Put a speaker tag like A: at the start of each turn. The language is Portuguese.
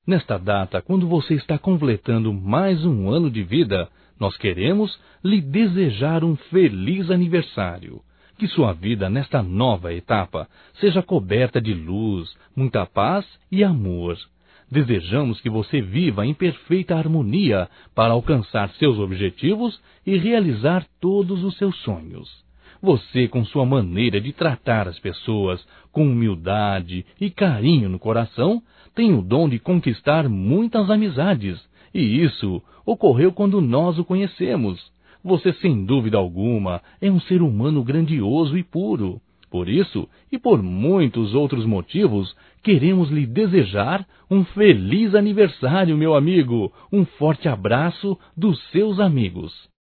A: Nesta data, quando você está completando mais um ano de vida, nós queremos lhe desejar um feliz aniversário. Que sua vida nesta nova etapa seja coberta de luz, muita paz e amor. Desejamos que você viva em perfeita harmonia para alcançar seus objetivos e realizar todos os seus sonhos. Você, com sua maneira de tratar as pessoas com humildade e carinho no coração, tem o dom de conquistar muitas amizades, e isso ocorreu quando nós o conhecemos. Você, sem dúvida alguma, é um ser humano grandioso e puro. Por isso, e por muitos outros motivos, queremos lhe desejar um feliz aniversário, meu amigo. Um forte abraço dos seus amigos.